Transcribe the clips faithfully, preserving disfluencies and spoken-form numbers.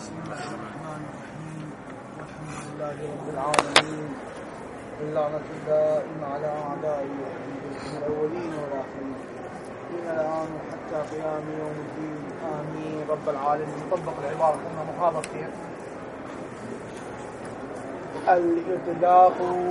بسم الله الرحمن الرحيم والحمد لله رب العالمين واللعنة الدائمة على أعدائه الأولين والآخرين من الآن حتى قيام يوم الدين آمين رب العالمين. طبق العبارة كما مخاطب فيها. الإطلاق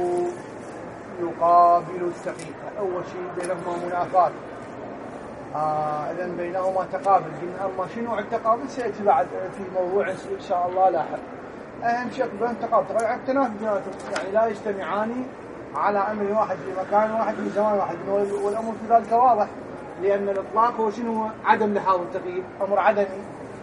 يقابل التقييد. أول شيء بينهما منافات، آه إذن بينهما تقابل. أما شنو التقابل سيأتي بعد في موضوع إن شاء الله لاحق. أهم شيء بين التقابل تقابل التنافي بيناتهم، يعني لا يجتمعان على أمر واحد في مكان واحد في زمان واحد، والأمر في ذلك واضح، لأن الإطلاق هو شنو؟ عدم لحاظ التقييد، أمر عدمي،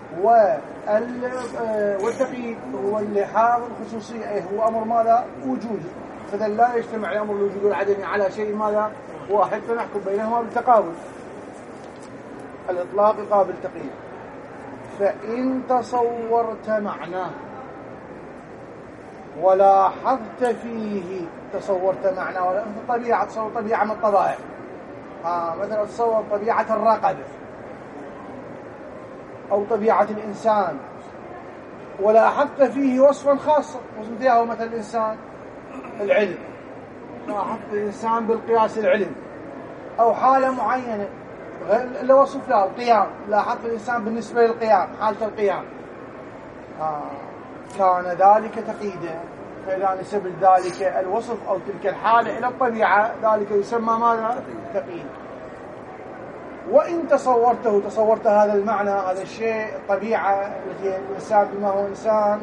والتقييد هو اللحاظ الخصوصي، أي هو أمر ماذا؟ وجودي. فإذا لا يجتمع الأمر الوجودي والعدمي على شيء ماذا؟ واحد، فنحكم بينهما بالتقابل. الإطلاق يقابل التقييد. فإن تصورت معناه ولاحظت فيه، تصورت معناه ولا طبيعة، تصور طبيعة من الطبائع، آه مثلا تصور طبيعة الرقبة أو طبيعة الإنسان، ولاحظت فيه وصفا خاصا، وصف فيها مثل الإنسان العلم، لاحظت الإنسان بالقياس العلم، أو حالة معينة اللي وصف لها القيام، لاحظت الإنسان بالنسبة للقيام، حالة القيام، آه كان ذلك تقييدا. فإذا نسب ذلك الوصف أو تلك الحالة إلى الطبيعة، ذلك يسمى ماذا؟ تقييد. وإن تصورته، تصورت هذا المعنى، هذا الشيء، الطبيعة التي الإنسان بما هو إنسان،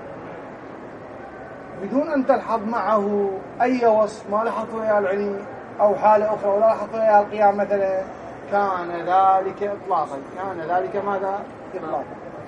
بدون أن تلحظ معه أي وصف، ما لاحظت إياه العلم أو حالة أخرى، ولا لاحظت إياه القيام مثلا، كان ذلك إطلاقا، كان ذلك ماذا؟ إطلاقا.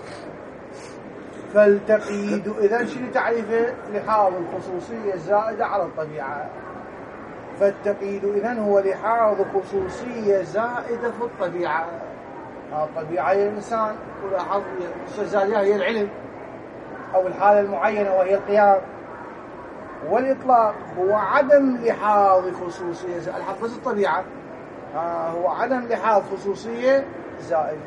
فالتقييد إذن شنو تعريفه؟ لحاظ الخصوصية الزائدة على الطبيعة. فالتقييد إذن هو لحاظ خصوصية زائدة في الطبيعة. الطبيعة هي الإنسان، ولاحظ الزائدة هي العلم أو الحالة المعينة وهي القيام. والإطلاق هو عدم لحاظ خصوصية زائدة، الحفظ الطبيعة آه هو عدم لحاظ خصوصية زائدة.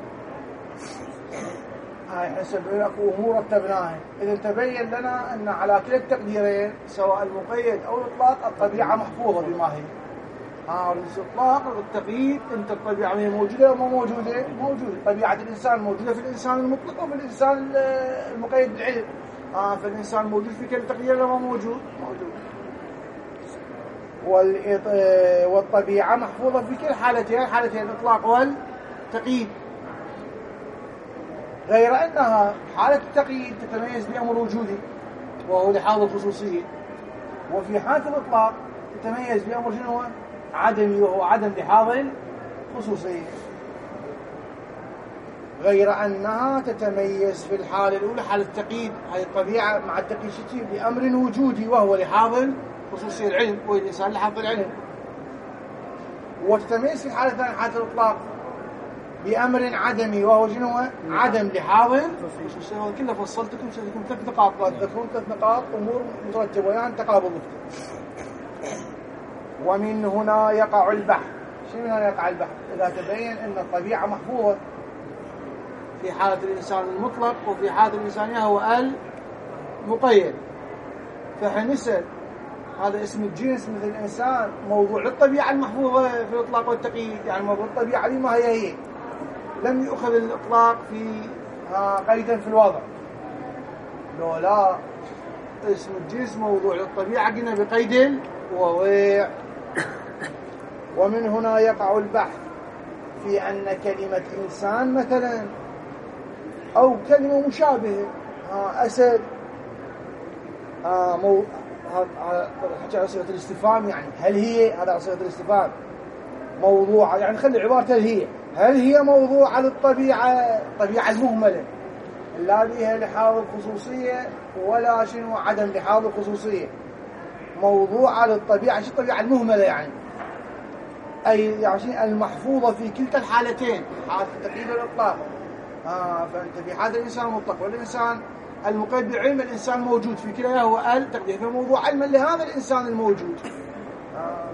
هاي حسب لك أمور رتبناها. إذا تبين لنا أن على كلا التقديرين سواء المقيد أو الإطلاق الطبيعة محفوظة بما هي. ها الإطلاق والتقييد، أنت الطبيعة هي موجودة أو مو موجودة؟ موجودة. طبيعة الإنسان موجودة في الإنسان المطلق وفي الإنسان المقيد بالعلم. ها فالإنسان موجود في كلا التقدير ولا موجود؟ موجود. والطبيعة محفوظة في كل حالتين، حالتين الإطلاق والتقييد. غير أنها حالة التقييد تتميز بأمر وجودي وهو لحاظ الخصوصية، وفي حالة الإطلاق تتميز بأمر شنو؟ عدمي وهو عدم لحاظ الخصوصية. غير أنها تتميز في الحالة الأولى حالة التقييد، هذه الطبيعة مع التقييد بأمر وجودي وهو لحاظ الخصوصية العلم، والإنسان لحاظ العلم. وتتميز في الحالة الثانية حالة الإطلاق بأمر عدمي وهو شنو؟ عدم لحاظ الخصوصية. كله فصلتكم سألتكم ثلاث نقاط، تذكرون ثلاث نقاط أمور مترتبة يعني تقابل ضفتها. ومن هنا يقع البحث. شنو هنا يقع البحث؟ إذا تبين أن الطبيعة محفوظة في حالة الإنسان المطلق وفي حالة الإنسانية هو المقيد، فحنسأل هذا اسم الجنس مثل الإنسان موضوع للطبيعة المحفوظة في الإطلاق والتقييد، يعني موضوع الطبيعة بما هي هي، لم يؤخذ الإطلاق في قيدا في الوضع. لو لا اسم الجنس موضوع للطبيعة قلنا بقيد الوضع. ومن هنا يقع البحث في أن كلمة إنسان مثلا أو كلمة مشابهة أسد، مو حكي على صيغة الاستفهام، يعني هل هي، هذا على صيغة الاستفهام، موضوع، يعني خلي عبارة هل هي، هل هي موضوع على الطبيعة، الطبيعة المهملة لا بها لحاظ الخصوصية ولا شنو عدم لحاظ الخصوصية، موضوع على الطبيعة، شو الطبيعة المهملة يعني، أي يعني المحفوظة في كلتا الحالتين، حالة التقييد والإطلاق. آه فأنت في حالة الإنسان المطلق والإنسان المقيد بعلم، الإنسان موجود في كلا هو التقدير، فموضوع علما لهذا الإنسان الموجود. آه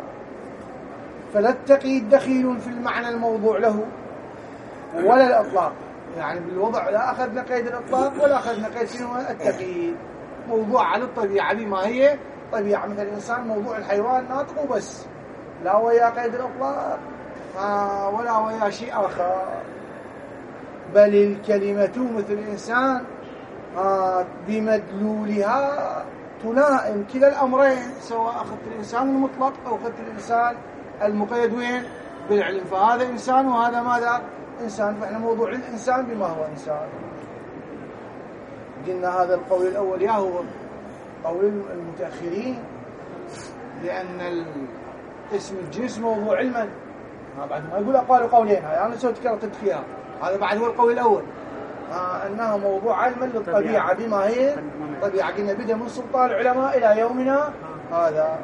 فلا التقييد دخيل في المعنى الموضوع له ولا الإطلاق، يعني بالوضع لا أخذنا قيد الإطلاق ولا أخذنا قيد شنو التقييد. موضوع على الطبيعة بما هي طبيعة مثل الإنسان، موضوع الحيوان ناطق وبس، لا ويا قيد الإطلاق آه ولا ويا شيء آخر. بل الكلمة مثل الإنسان آه بمدلولها تلائم كلا الأمرين، سواء أخذت الإنسان المطلق أو أخذت الإنسان المقيد وين بالعلم. فهذا إنسان وهذا ماذا؟ إنسان. فإحنا موضوع الإنسان بما هو إنسان. قلنا هذا القول الأول يا هو قول المتأخرين، لأن اسم الجنس موضوع علما. بعد ما يقول قالوا قولين، هاي أنا سويت كرتت فيها، هذا بعد هو القول الأول آه أنها موضوع علما للطبيعة بما هي طبيعة. قلنا بدأ من سلطان العلماء إلى يومنا هذا.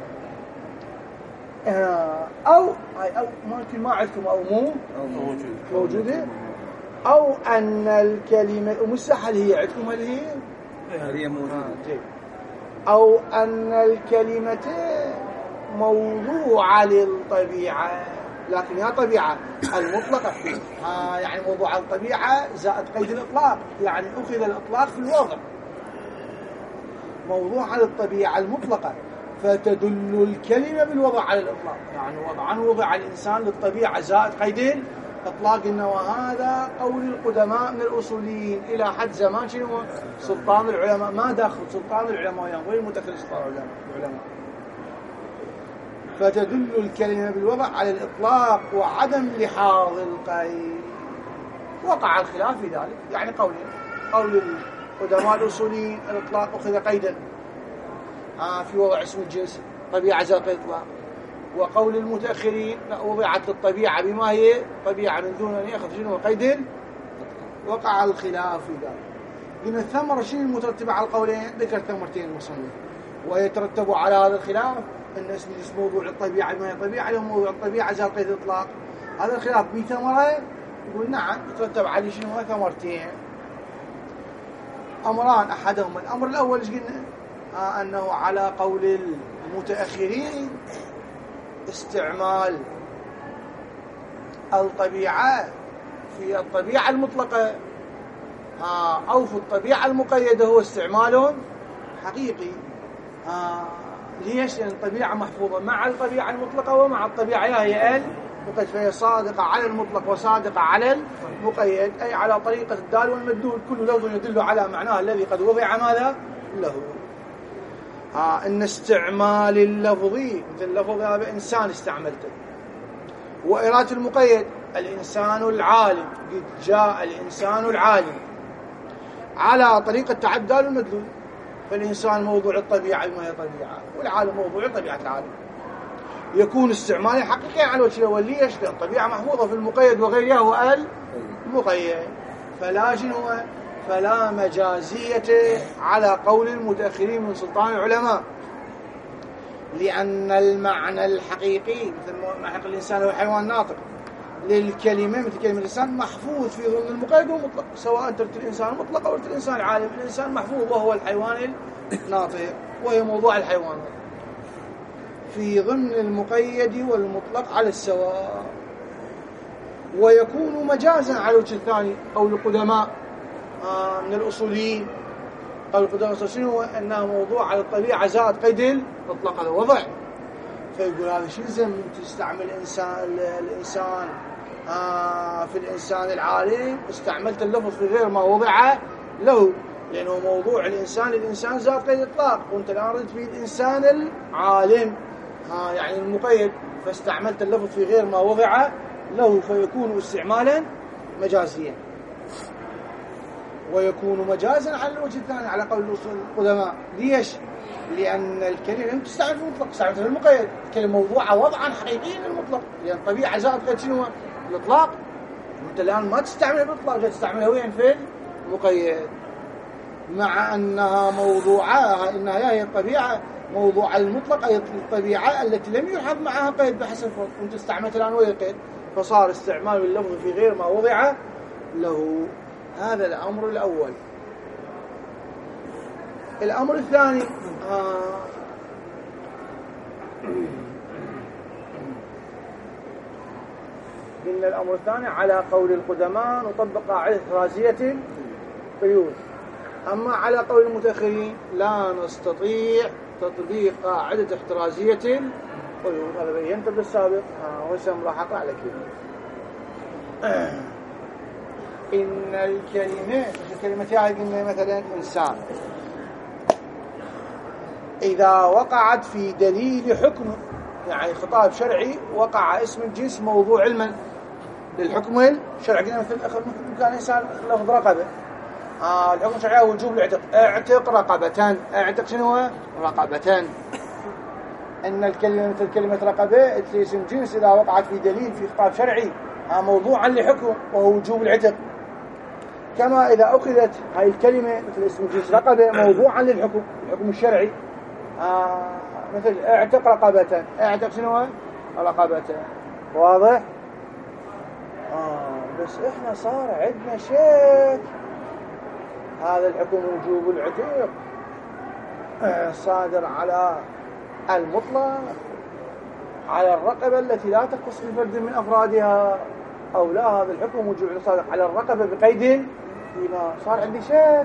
آه أو هاي أو ممكن ما عندكم أو مو موجودة، أو أن الكلمة ومستحل هي عندكم، هل هي هي موجودة، أو أن الكلمة موضوعة للطبيعة، لكن هي طبيعة المطلقة آه يعني موضوع الطبيعة زائد قيد الإطلاق، يعني أخذ الإطلاق في الوضع موضوع على الطبيعة المطلقة، فتدل الكلمة بالوضع على الإطلاق. يعني وضعا وضع الإنسان للطبيعة زائد قيد الإطلاق. إنه وهذا قول القدماء من الأصوليين إلى حد زمان شنو سلطان العلماء. ما داخل سلطان العلماء يعني وين متخلص سلطان العلماء. فتدل الكلمة بالوضع على الإطلاق وعدم لحاظ القيد. وقع الخلاف في ذلك، يعني قولين: قول القدماء الأصوليين الإطلاق أخذ قيدا آه في وضع اسم الجنس طبيعة ذات إطلاق، وقول المتأخرين لا، وضعت للطبيعة بما هي طبيعة من دون أن يأخذ شنو قيد. وقع الخلاف في ذلك. إن الثمرة شنو المترتبة على القولين؟ ذكر ثمرتين المصنف، ويترتب على هذا الخلاف أن اسم الجنس موضوع الطبيعة بما هي طبيعة، له موضوع الطبيعة ذات قيد إطلاق. هذا الخلاف بثمرة، يقول نعم يترتب عليه شنو ثمرتين أمران. أحدهما الأمر الأول ايش قلنا؟ آه أنه على قول المتأخرين استعمال الطبيعة في الطبيعة المطلقة آه أو في الطبيعة المقيدة هو استعمال حقيقي. آه ليش؟ لأن الطبيعة محفوظة مع الطبيعة المطلقة ومع الطبيعة هي المقيد، فهي صادقة على المطلق وصادقة على المقيد، أي على طريقة الدال والمدلول. كل لفظ يدل على معناه الذي قد وضع ماذا له. آه إن استعمال اللفظي مثل لفظ هذا إنسان استعملته، وإرادة المقيد الإنسان العالم، قد جاء الإنسان العالم على طريقة تعدى المدلول. فالإنسان موضوع الطبيعة بما هي طبيعة، والعالم موضوع طبيعة العالم. يكون استعمال حقيقي على وجه الأول. ليش؟ لأن الطبيعة محفوظة في المقيد وغيرها هو المقيد، فلا جنوة فلا مجازية على قول المتأخرين من سلطان العلماء، لأن المعنى الحقيقي مثل ما حق الإنسان هو حيوان ناطق للكلمة مثل كلمة الإنسان محفوظ في ضمن المقيد والمطلق، سواء ترت الإنسان المطلق أو ترت الإنسان العالم. الإنسان محفوظ وهو الحيوان الناطق، وهي موضوع الحيوان في ضمن المقيد والمطلق على السواء. ويكون مجازا على الوجه الثاني قول القدماء آه من الأصوليين. قول القدماء شنو؟ أنها موضوع على الطبيعة زائد قيد الإطلاق، هذا وضع. فيقول هذا شو لزم تستعمل الإنسان الإنسان آه في الإنسان العالم، استعملت اللفظ في غير ما وضع له، لأنه موضوع الإنسان الإنسان زائد قيد الإطلاق، وأنت الآن ردت في الإنسان العالم آه يعني المقيد، فاستعملت اللفظ في غير ما وضع له، فيكون استعمالا مجازيا. ويكون مجازا على الوجه الثاني على قول القدماء. ليش؟ لأن الكلمة لم تستعمل في المطلق، استعملت في المقيد. الكلمة موضوعة وضعا حقيقيا للمطلق، لأن الطبيعة زائد قيد شنو؟ الإطلاق. أنت الآن ما تستعملها بالإطلاق، جاي تستعملها وين؟ في المقيد، مع أنها موضوعة إنها هي الطبيعة موضوع المطلق، أي الطبيعة التي لم يلحظ معها قيد بحسب فرض. أنت استعملت الآن وين قيد، فصار استعمال اللفظ في غير ما وضع له. هذا الأمر الأول. الأمر الثاني آه قلنا الأمر الثاني على قول القدماء نطبق قاعدة احترازية القيود. أما على قول المتأخرين لا نستطيع تطبيق قاعدة احترازية القيود. هذا بينت بالسابق وهسه ملاحقة على كلمة إن الكلمة الكلمة يعني مثلا إنسان إذا وقعت في دليل حكم، يعني خطاب شرعي وقع اسم الجنس موضوع علما للحكم الشرعي. مثل كان إنسان لفظ رقبة، آه الحكم الشرعي هو وجوب العتق، اعتق رقبة، اعتق شنو رقبة. إن الكلمة مثل كلمة رقبة اسم جنس إذا وقعت في دليل في خطاب شرعي آه موضوعا لحكم وهو وجوب العتق. كما إذا أخذت هاي الكلمة مثل اسم جنس رقبة موضوعا للحكم الحكم الشرعي آه مثل اعتق رقبة، اعتق شنو رقبة. واضح؟ آه بس إحنا صار عندنا شيء، هذا الحكم وجوب العتق آه صادر على المطلق على الرقبة التي لا تختص بفرد من أفرادها، أو لا هذا الحكم وجوب صادر على الرقبة بقيد فيما صار عندي شيء.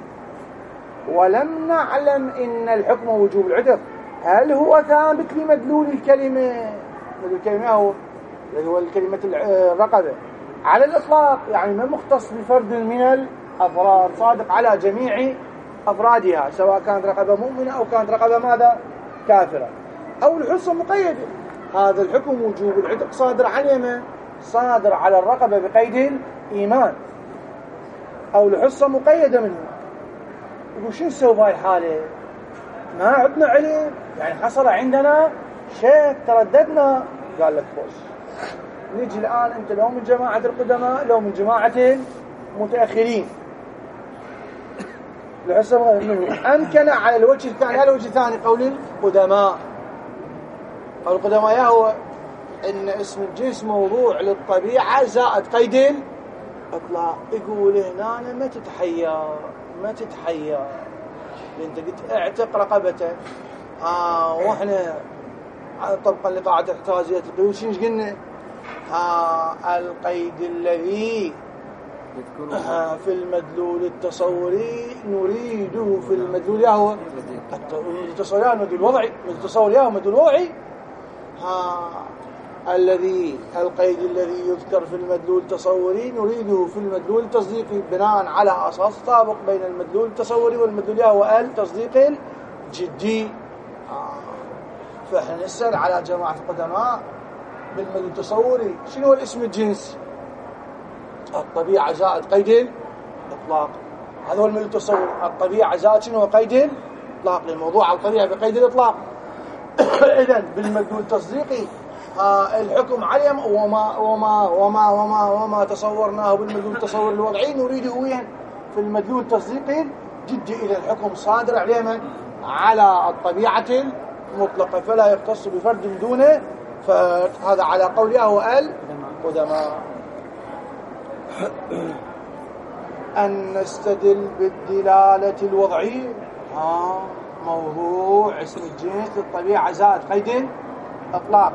ولم نعلم إن الحكم وجوب العتق هل هو ثابت لمدلول الكلمة، مدلول الكلمة هو اللي هو الكلمة الرقبة على الإطلاق، يعني ما مختص بفرد من الأفراد، صادق على جميع أفرادها سواء كانت رقبة مؤمنة أو كانت رقبة ماذا كافرة، أو الحصة مقيدة. هذا الحكم وجوب العتق صادر عن يمن، صادر على الرقبة بقيد الإيمان، أو الحصة مقيدة منه. يقول شو نسوي بهاي الحالة؟ ما عندنا علم، يعني حصل عندنا شيء ترددنا. قال لك بص نيجي الآن أنت لو من جماعة القدماء لو من جماعة المتأخرين الحصة منه أمكن على الوجه الثاني. على الوجه الثاني قول القدماء، قول القدماء هو إن اسم الجنس موضوع للطبيعة زائد قيد اطلاق. يقول هنا ما تتحير ما تتحير انت قلت اعتق رقبته آه واحنا طبقا لقاعده احترازيه القيود شنو قلنا؟ آه القيد الذي آه في المدلول التصوري نريده في المدلول هو التصوري المدلول الوضعي، التصوري هو مدلول وضعي. آه الذي القيد الذي يذكر في المدلول التصوري نريده في المدلول التصديقي بناء على أساس طابق بين المدلول التصوري والمدلول هو التصديق الجدي. آه. فإحنا نسأل على جماعة القدماء بالمدلول التصوري شنو هو الاسم الجنس؟ الطبيعة زائد قيد الإطلاق، هذا هو المدلول التصوري. الطبيعة زائد شنو هو قيد الإطلاق للموضوع على الطبيعة بقيد الإطلاق. إذن بالمدلول التصديقي آه الحكم عليهم وما وما وما وما وما تصورناه بالمدلول التصوري الوضعي نريده وين في المدلول التصديقي جدي. إذا الحكم صادر عليهم على الطبيعة المطلقة فلا يختص بفرد دونه، فهذا على قوله هو القدماء. أن نستدل بالدلالة الوضعية آه موضوع اسم الجنس للطبيعة زائد قيد إطلاق.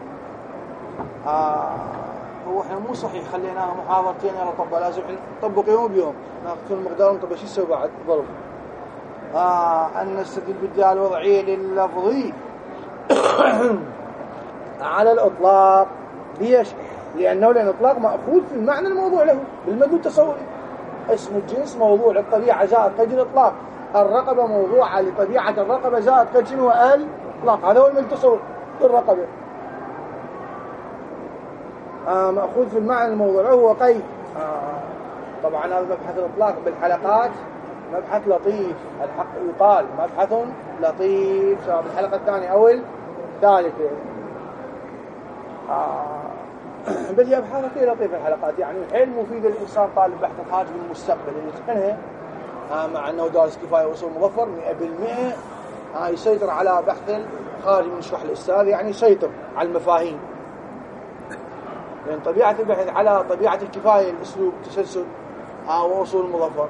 آه هو احنا مو صحيح خليناها محاضرتين يلا طبق لازم نطبق يوم بيوم ناخذ المقدار نطبق شو نسوي بعد ضرب. آه أن نستدل بالدلالة الوضعية لللفظي على الإطلاق. ليش؟ لأنه لأن الإطلاق مأخوذ في المعنى الموضوع له بالمدلول التصوري. اسم الجنس موضوع للطبيعة زائد قيد الإطلاق، الرقبة موضوعة لطبيعة الرقبة زائد قيد شنو الإطلاق، هذا هو المدلول التصوري للرقبة. آه مأخوذ في المعنى الموضوع له هو قيد. آه طبعا هذا مبحث الإطلاق بالحلقات مبحث لطيف، الحق يقال مبحث لطيف سواء بالحلقة الثانية أو الثالثة. آه بل هي أبحاث كثير لطيفة الحلقات، يعني حيل مفيدة للإنسان طالب بحث الخارج من المستقبل اللي يتقنها آه مع أنه دارس كفاية وصول مظفر مئة بالمئة آه يسيطر على بحث الخارج من شرح الأستاذ، يعني يسيطر على المفاهيم. لأن يعني طبيعة البحث على طبيعة الكفاية الأسلوب تسلسل آه ووصول مظفر،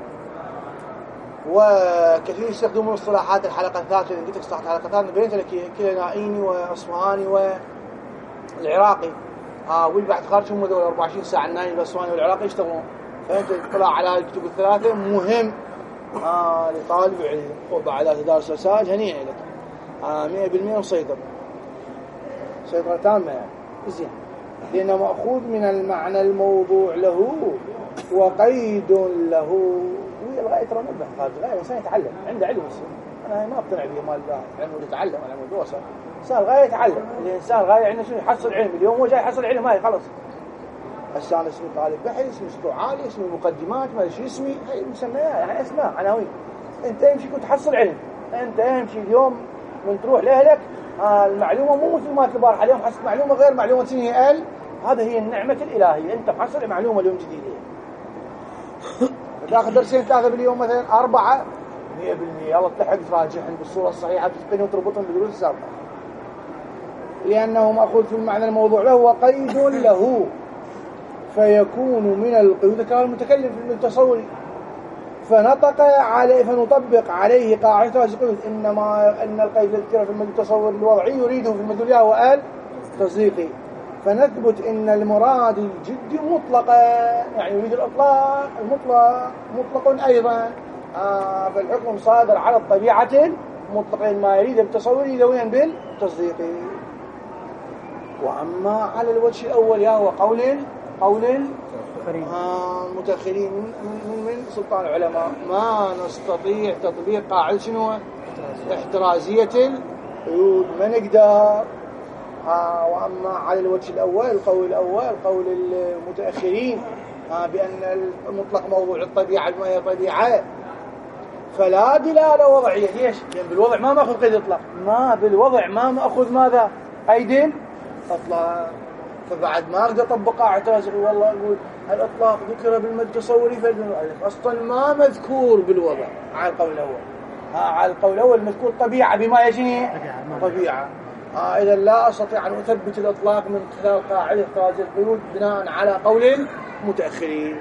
وكثير يستخدمون اصطلاحات الحلقة الثالثة. اللي قلت لك اصطلاحات الحلقة الثالثة بينت لك كلينائيني وأصفهاني والعراقي ها والبحث خارج هم ذول أربعة وعشرين ساعة النايم الأسواني والعراقي يشتغلون. فأنت تطلع على الكتب الثلاثة مهم آه لطالب علم. وبعد ذلك تدارس رسائل هنيئة لك آه مئة بالمئة مسيطر سيطرة تامة يعني زين، لأنه مأخوذ من المعنى الموضوع له وقيد له. وهي الغاية ترى مو بحث، الغاية الإنسان يتعلم عنده علم يصير. أنا ما أقتنع به مال علمه يتعلم على مدرسة. الإنسان الغاية يتعلم، الإنسان الغاية عنده شنو يحصل علم. اليوم هو جاي يحصل علم هاي خلص. الإنسان اسمه طالب بحث، اسمه مستوى عالي، اسمه مقدمات، ما شو اسمي هاي مسميات يعني اسماء عناوين. أنت يمشي كنت تحصل علم، أنت يمشي اليوم من تروح لأهلك آه المعلومة مو مثل ما البارحة. اليوم حصلت معلومة غير معلومة سنة ال هذا هي النعمة الإلهية. أنت محصل معلومة اليوم جديدة تاخذ درسين ثلاثة باليوم مثلا أربعة مئة بالمئة الله تلحق تراجعهم بالصورة الصحيحة تتقنهم وتربطهم بالدروس السابقة، لأنه مأخوذ في المعنى الموضوع له وقيد له فيكون من القيود كان المتكلم في التصور فنطق عليه فنطبق عليه قاعدة القيود. إنما أن القيد الذي في التصور الوضعي يريده في المدلول وقال تصديقي، فنثبت إن المراد الجد مطلقا يعني يريد الإطلاق المطلق مطلق أيضا آه فالحكم صادر على الطبيعة المطلقة ما يريد بالتصور يدويا بالتصديق. وأما على الوجه الأول يا هو قول قول المتأخرين من, من, من سلطان العلماء ما نستطيع تطبيق قاعدة شنو احترازية القيود ما نقدر. آه وأما على الوجه الأول القول الأول قول المتأخرين آه بأن المطلق موضوع الطبيعة بما هي طبيعة فلا دلالة وضعية. ليش؟ يعني بالوضع ما مأخذ قيد إطلاق، ما بالوضع ما مأخذ ماذا قيد إطلاق. فبعد ما أقدر أطبق اعتذر والله أقول الإطلاق ذكر بالمد تصوري فالمؤلف أصلا ما مذكور بالوضع على القول الأول. آه على القول الأول مذكور طبيعة بما يجني طبيعة. آه إذا لا أستطيع أن أثبت الإطلاق من خلال قاعدة احتراز القيود بناء على قول المتأخرين.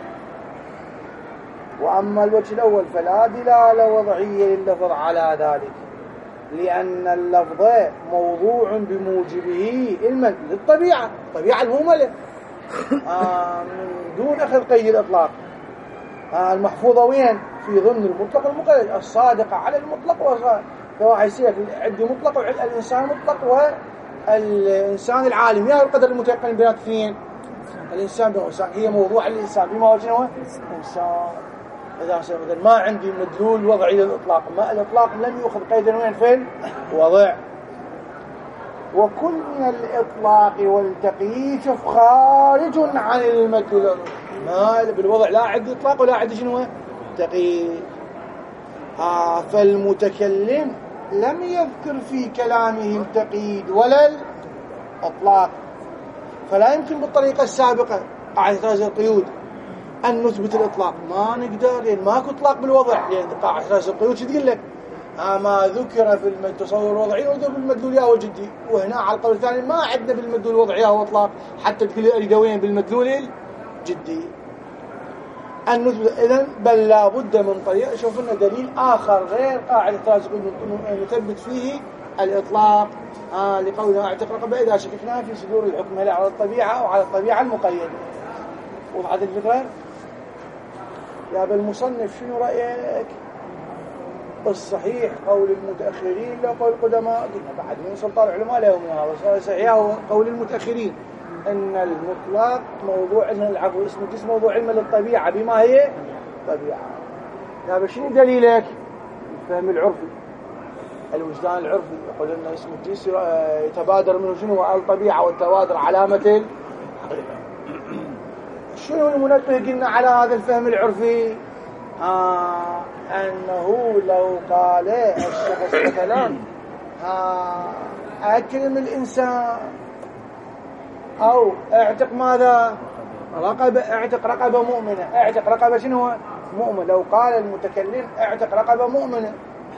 وأما الوجه الأول فلا دلالة وضعية لللفظ على ذلك لأن اللفظ موضوع بموجبه علما للطبيعة الطبيعة المهملة آه من دون أخذ قيد الإطلاق آه المحفوظة وين في ضمن المطلق المقيد الصادقة على المطلق وصادق. فواحد يصير عندي مطلق والإنسان مطلق والإنسان العالم يا القدر المتيقن بين اثنين الإنسان بالإنسان هي موضوع الإنسان بما وجهه إنسان. إذا مثلا ما عندي مدلول وضعي للإطلاق ما الإطلاق لم يأخذ قيدا وين في الوضع. وكل من الإطلاق والتقييد خارج عن المدلول ما بالوضع لا عندي إطلاق ولا عندي شنو تقييد. آه فالمتكلم لم يذكر في كلامه التقييد ولا الإطلاق فلا يمكن بالطريقة السابقة قاعدة احتراز القيود أن نثبت الإطلاق ما نقدر لأن ماكو إطلاق بالوضع لأن قاعدة احتراز القيود شو تقول لك آه ما ذكر في التصور الوضعي وذكر بالمدلول يا والجدي. وهنا على القول الثاني ما عندنا بالمدلول الوضعي أو إطلاق حتى تقول لي أريد وين بالمدلول الجدي أن نثبت. إذن بل لا بد من طريقة شوف لنا دليل آخر غير قاعدة احتراز القيود نثبت فيه الإطلاق آه لقولنا اعتق رقبة إذا شككنا في صدور الحكم هل على الطبيعة أو على الطبيعة المقيدة. وضعت الفكرة يا بالمصنف شنو رأيك؟ الصحيح قول المتأخرين لا قول القدماء قلنا بعد من سلطان العلماء لهم هذا صحيح هو قول المتأخرين أن المطلق موضوع علم العفو اسمه جسم موضوع علم للطبيعة بما هي طبيعة. يا بشنو دليلك؟ الفهم العرفي الوجدان العرفي يقول لنا اسم الجنس يتبادر منه شنو الطبيعة والتبادر علامة شنو المنبه قلنا على هذا الفهم العرفي آه أنه لو قال الشخص مثلا آه أكرم الإنسان أو اعتق ماذا رقبة اعتق رقبة مؤمنة اعتق رقبة شنو مؤمن. لو قال المتكلم اعتق رقبة مؤمنة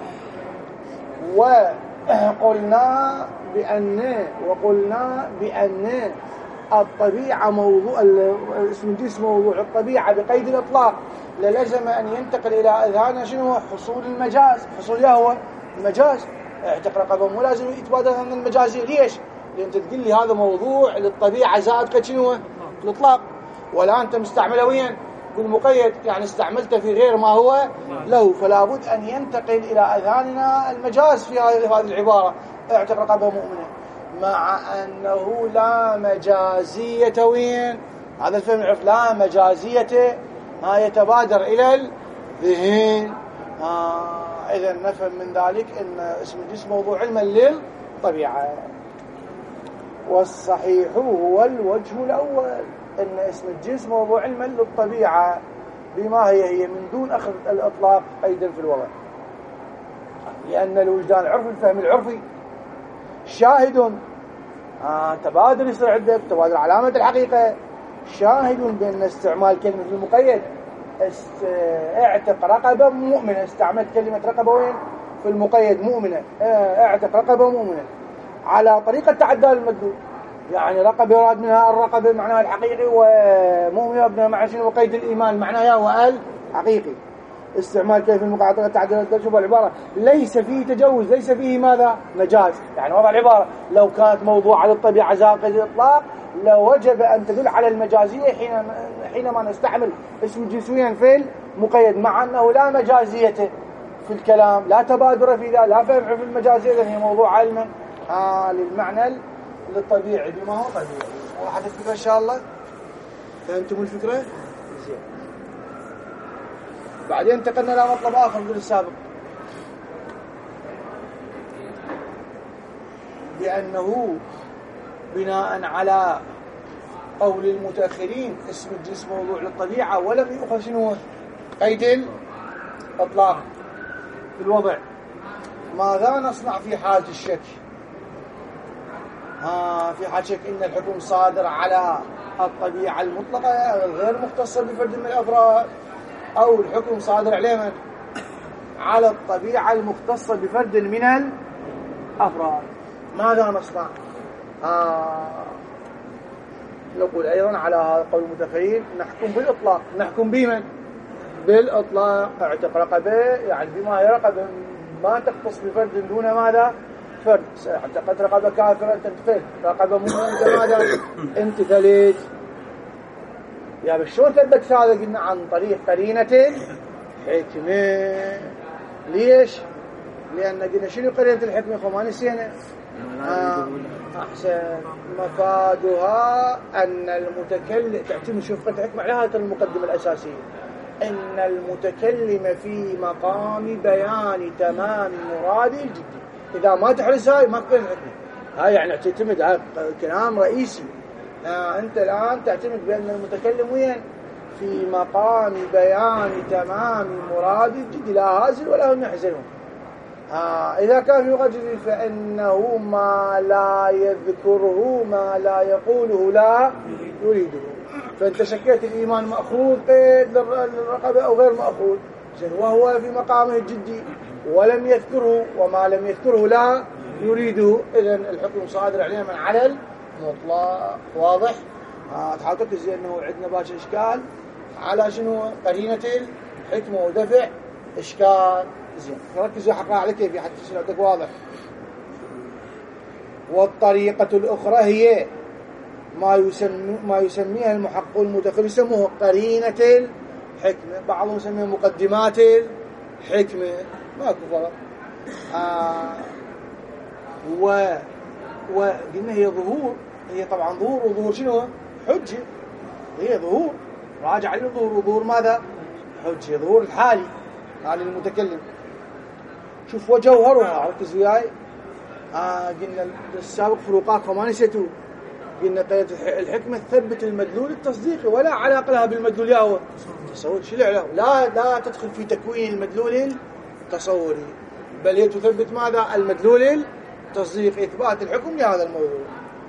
وقلنا بأن وقلنا بأن الطبيعة موضوع اسم الجنس موضوع الطبيعة بقيد الإطلاق للزم أن ينتقل إلى أذهان شنو حصول المجاز حصول يهوى المجاز اعتق رقبة مو لازم يتبادر عن المجازي. ليش؟ لأن أنت تقول لي هذا موضوع للطبيعة زائد قد شنو الإطلاق، ولا أنت مستعمله وين بالمقيد، يعني استعملته في غير ما هو له، فلا بد أن ينتقل إلى أذهاننا المجاز في هذه العبارة اعتق رقبة مؤمنة، مع أنه لا مجازية وين، هذا الفهم العرف، لا مجازية ما يتبادر إلى الذهن. آه إذا نفهم من ذلك أن اسم الجنس موضوع علما للطبيعة. والصحيح هو الوجه الأول، أن اسم الجنس موضوع علما للطبيعة بما هي هي من دون أخذ الإطلاق أيضا في الوضع، لأن الوجدان العرفي الفهم العرفي شاهد آه تبادل يصير عندك تبادل علامة الحقيقة، شاهد بأن استعمال كلمة المقيد است... اعتق رقبة مؤمنة، استعملت كلمة رقبة وين في المقيد مؤمنة، اعتق رقبة مؤمنة على طريقة تعدال المدلول، يعني رقبة يراد منها الرقبة معناها الحقيقي، ومؤمنة ابنها مع شنو قيد الإيمان معناها هو الحقيقي. استعمال كيف المقاطعة تعديل شوف العبارة ليس فيه تجوز، ليس فيه ماذا مجاز، يعني وضع العبارة لو كانت موضوع على الطبيعة زائد الإطلاق لوجب أن تدل على المجازية حينما حينما نستعمل اسم جنسيا في المقيد، مع أنه لا مجازية في الكلام، لا تبادر في ذا، لا فهم في المجازية، إذن هي موضوع علما آه للمعنى للطبيعي بما هو طبيعي. واحد الفكرة إن شاء الله فهمتم الفكرة؟ زين. بعدين انتقلنا إلى مطلب آخر من السابق، بأنه بناء على قول المتأخرين اسم الجنس موضوع للطبيعة ولم يؤخذ شنو قيد الإطلاق في الوضع، ماذا نصنع في حالة الشك؟ ها في حالة شك إن الحكم صادر على الطبيعة المطلقة غير مختصة بفرد من الأفراد، أو الحكم صادر عليها على الطبيعة المختصة بفرد من الأفراد، ماذا نصنع؟ آه نقول أيضا على هذا قول المتأخرين نحكم بالإطلاق. نحكم بمن؟ بالإطلاق. اعتق رقبة يعني بما هي رقبة ما تختص بفرد دون ماذا؟ فرد. اعتقت رقبة كافرة أنت انتقلت، رقبة مؤمنة ماذا؟ انتقلت. يا بالشون ثبت هذا؟ قلنا عن طريق قرينة الحكمة. ليش؟ لأن قلنا شنو قرينة الحكمة؟ خماني سينا آه أحسن. مفادها أن المتكلم تعتمد شوف قد حكمة على هذه المقدمة الأساسية، أن المتكلم في مقام بيان تمام مراد الجدي. إذا ما تحرس هاي ما تقرن الحكمة، هاي يعني تعتمد على كلام رئيسي. آه أنت الآن تعتمد بأن المتكلم وين؟ في مقام بيان تمام مراد الجدي، لا هازل ولا هم يحزنون. آه إذا كان في غجر فإنه ما لا يذكره ما لا يقوله لا يريده. فأنت شكيت الإيمان مأخوذ قيد للرقبة أو غير مأخوذ، وهو في مقامه الجدي ولم يذكره، وما لم يذكره لا يريده، إذن الحكم صادر عليه من على المطلق. واضح؟ آه تحاول تركز أنه عندنا باش إشكال على شنو قرينة الحكمة ودفع إشكال. زين ركزوا حقا على كيف حتى سنعطيك واضح. والطريقة الأخرى هي ما يسمي ما يسميها المحقق المتأخر يسموه قرينة الحكمة، بعضهم يسميها مقدمات الحكمة، ماكو فرق. آه و وقلنا هي ظهور، هي طبعا ظهور، وظهور شنو؟ حجة. هي ظهور راجع للظهور، وظهور ماذا؟ حجة، ظهور الحالي حال المتكلم. شوف وجوهرها ركز وياي. آه قلنا السابق فروقات فما نسيتوا، قلنا قيادة الحكمة تثبت المدلول التصديقي ولا علاقة لها بالمدلول ياهو تصور شو له، لا لا تدخل في تكوين المدلول التصوري، بل هي تثبت ماذا؟ المدلول التصديقي، إثبات الحكم لهذا الموضوع.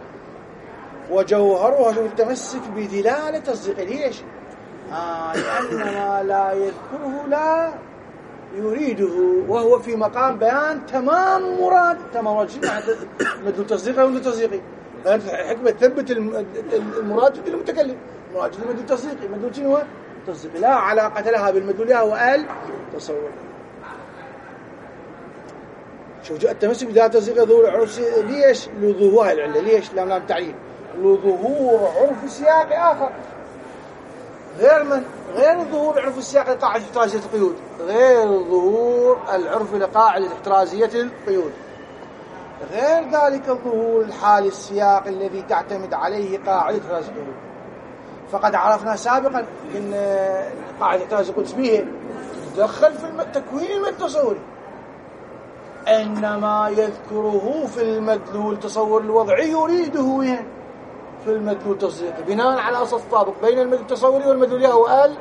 وجوهرها شوف التمسك بدلالة تصديقي. ليش؟ آه لأن ما لا يذكره لا يريده، وهو في مقام بيان تمام مراد. تمام مراد شنو يعني؟ مدلول تصديقي أو مدلول تصديقي؟ الحكمة تثبت المراد جد المتكلم، المراد جد المدلول تصديقي. مدلول شنو هو؟ تصديقي، لا علاقة لها بالمدلول هو التصور. شوف جاء التمسك بذات تصديق ظهور عرف ليش؟ لظهور العلة. ليش؟ لام لام تعليل لظهور عرف سياقي آخر غير من غير ظهور عرف السياق لقاعدة احترازية القيود، غير ظهور العرف لقاعدة احترازية القيود، غير ذلك الظهور الحالي السياق الذي تعتمد عليه قاعدة احتراز القيود. فقد عرفنا سابقا ان قاعدة احتراز القيود بها تدخل في التكوين المتصوري، انما يذكره في المدلول التصور الوضعي يريده في المدلول التصديقي بناء على اساس طابق بين المدلول التصوري والمدلول قال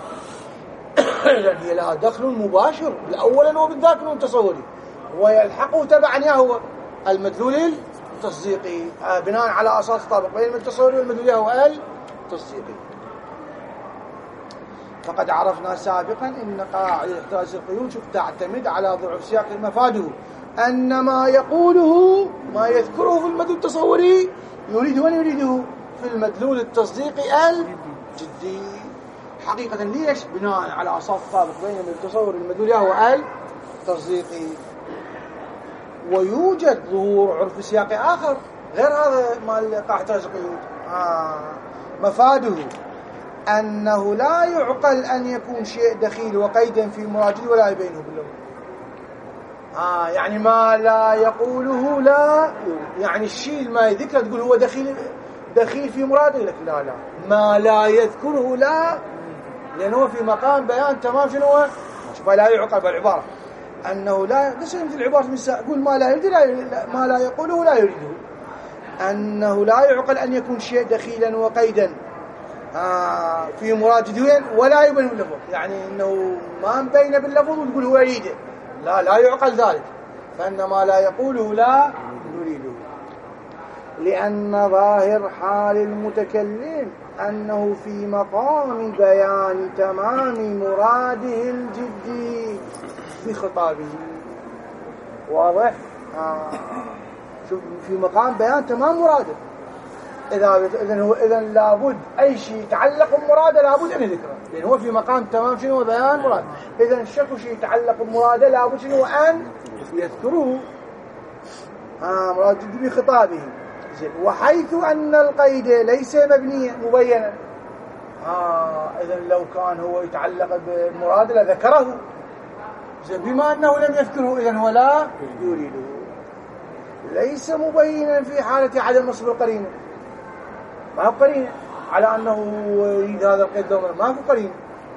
هي لها دخل مباشر اولا وبالذات التصوري، ويلحقه تبعا يا هو المدلول التصديقي بناء على اساس طابق بين المدلول التصوري والمدلول قال التصديقي. فقد عرفنا سابقا ان قاعده احتراز القيود تعتمد على ضعف سياق مفاده، ان ما يقوله ما يذكره في المدلول التصوري يريد من يريده في المدلول التصديقي الجدي حقيقة. ليش؟ بناء على أساس طابق بين التصور المدلول هو التصديقي. ويوجد ظهور عرف سياقي آخر غير هذا مال قاعدة القيود آه. مفاده أنه لا يعقل أن يكون شيء دخيل وقيدا في مراجعه ولا يبينه باللغة. آه يعني ما لا يقوله لا، يعني الشيء ما يذكره تقول هو دخيل دخيل في مراده، لك لا لا ما لا يذكره لا، لأنه في مقام بيان تمام شنو هو ما لا يعقل بالعبارة أنه لا بس مثل العبارة مثل يقول ما لا يريد لا ما لا يقوله لا يريده، أنه لا يعقل أن يكون شيء دخيلا وقيدا آه في مراده ولا يبين باللفظ، يعني أنه ما مبين باللفظ وتقول هو يريده، لا لا يعقل ذلك، فإن ما لا يقوله لا يريده، لأن ظاهر حال المتكلم أنه في مقام بيان تمام مراده الجدي في خطابه. واضح؟ آه. شوف في مقام بيان تمام مراده، إذا إذن هو إذن لابد أي شيء يتعلق بمراده لابد أن يذكره، لأن هو في مقام تمام شنو بيان مراد. إذن الشك شيء يتعلق بمراده لابد شنو أن يذكره آه مراد جدي بخطابه. وحيث أن القيد ليس مبنيا مبينا آه إذن لو كان هو يتعلق بمراد لذكره، بما أنه لم يذكره إذن هو لا يريده. ليس مبينا في حالة عدم نصب القرينة، ما هو قرينة على أنه يريد هذا القيد دوما، ما هو قرينة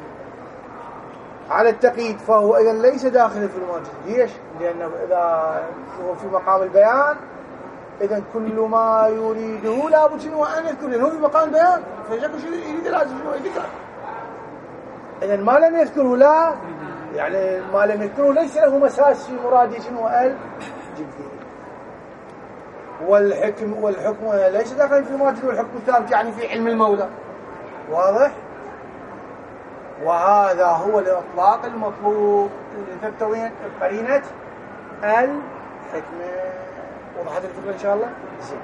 على التقييد، فهو إذن ليس داخلا في الموجود. ليش؟ لأنه إذا هو في مقام البيان إذن كل ما يريده لا بد شنو أن يذكر، لأنه في مقام البيان فيشكل شيء يريد لازم شنو يذكر. إذن ما لم يذكره لا، يعني ما لم يذكره ليس له مساس في مرادي شنو الجدي. والحكم والحكم ليس داخل في مرادي، والحكم الثابت يعني في علم المولى. واضح؟ وهذا هو الإطلاق المطلوب لتتوين قرينة الحكمة. وضحت الفكرة إن شاء الله؟ زين.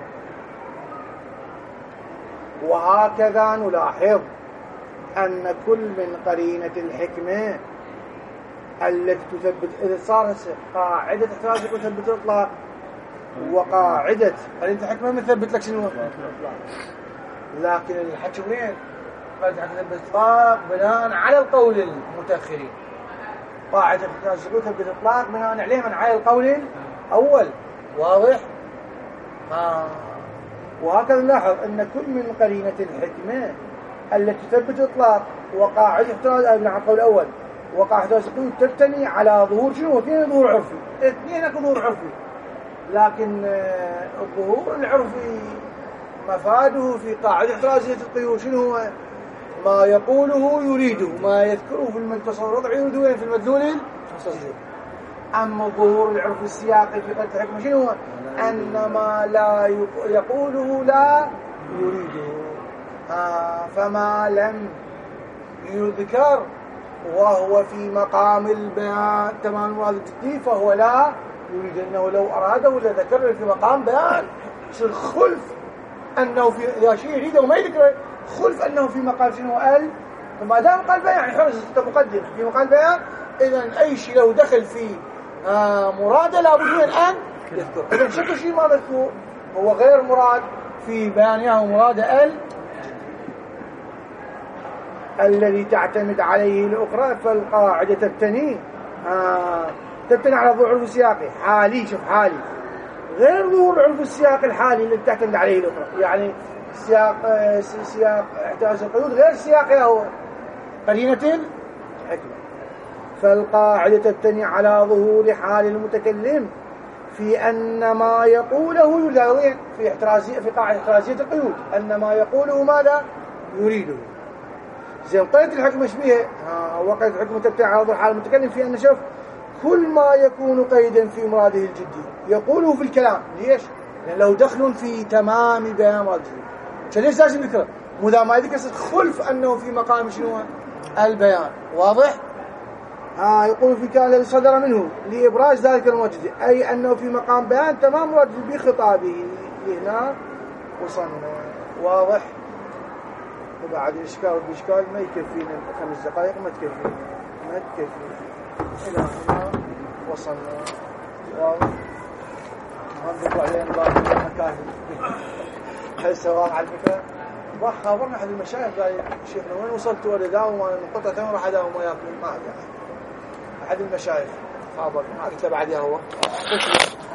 وهكذا نلاحظ أن كل من قرينة الحكمة التي تثبت، إذا صار قاعدة احتراز تثبت الإطلاق، وقاعدة قرينة الحكمة مثبت لك شنو؟ لكن الحكم وين؟ قاعدة تثبت الإطلاق بناء على القول المتأخرين، قاعدة احتراز تثبت الإطلاق بناء عليه من على القول الأول. واضح؟ آه. وهكذا نلاحظ أن كل من قرينة الحكمة التي تثبت إطلاق وقاعدة احتراز على القول الأول وقاعدة احتراز تبتني على ظهور شنو؟ اثنين ظهور عرفي، اثنين ظهور عرفي، لكن الظهور العرفي مفاده في قاعدة احترازية القيود شنو هو؟ ما يقوله يريده، ما يذكره في المتصور الوضعي يريده في المدلول التصديقي. أما الظهور العرفي السياقي في قاعدة الحكمة شنو هو؟ أن ما لا يقوله لا يريده. آه فما لم يذكر وهو في مقام البيان تمام المراد الجدي فهو لا يريد، أنه لو أراده لذكره في مقام بيان يصير خلف أنه في إذا شيء يريده وما يذكره خلف أنه في مقام شنو قال، فما دام قال بيان يعني حرز مقدم في مقام بيان، إذن أي شيء لو دخل في آه مراده لابد من أن يذكر. إذا شكل شيء ما مذكور هو غير مراد في بيانها ومراد ال الذي تعتمد عليه الأخرى. فالقاعدة تبتني آه تبتني على ظهور العرف السياقي حالي. شوف حالي غير ظهور العرف السياقي الحالي الذي تعتمد عليه الأخرى. يعني سياق آه سياق احتراز القيود غير سياقها هو قرينة الحكمة. فالقاعدة تبتني على ظهور حال المتكلم في أن ما يقوله يريد في احترازية في قاعدة احترازية القيود أن ما يقوله ماذا يريده. زين قيد الحكمة شبيه ها وقيد الحكمة تبتني على ظهور حال المتكلم في أن شوف كل ما يكون قيدا في مراده الجدي يقوله في الكلام. ليش؟ لأن له دخل في تمام بيان مراده الجدي. ليش لازم ذكره؟ مذا ما يذكر خلف أنه في مقام شنو البيان. واضح؟ آه يقول في كلام الذي صدر منه لإبراز ذلك الموجد أي أنه في مقام بيان تمام مراد بخطابه. هنا وصلنا. واضح؟ وبعد الإشكال والإشكال ما يكفينا خمس دقائق ما تكفينا ما تكفينا. إلى هنا وصلنا. واضح؟ هنطلع علينا بعض المكاهل هل سواء على الفكرة راح خابرنا أحد المشايخ قال شيخنا وين وصلت ولا داوم أنا منقطع تمام راح أداوم وياكم ما يعني أحد المشايخ خابر ما قلت له بعدها هو